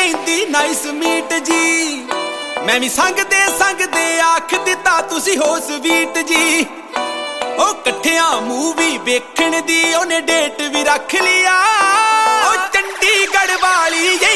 ਕਹਿੰਦੀ nice meat ਜੀ। ਮੈਂ ਵੀ ਸੰਗਦੇ ਆਖ ਦਿੱਤਾ ਤੁਸੀਂ ਹੋ ਸਵੀਟ ਜੀ। ਉਹ ਇਕੱਠਿਆਂ ਮੂਵੀ ਵੇਖਣ ਦੀ ਉਹਨੇ ਡੇਟ ਵੀ ਰੱਖ ਲਿਆ। ਉਹ ਚੰਡੀਗੜ੍ਹ ਵਾਲੀ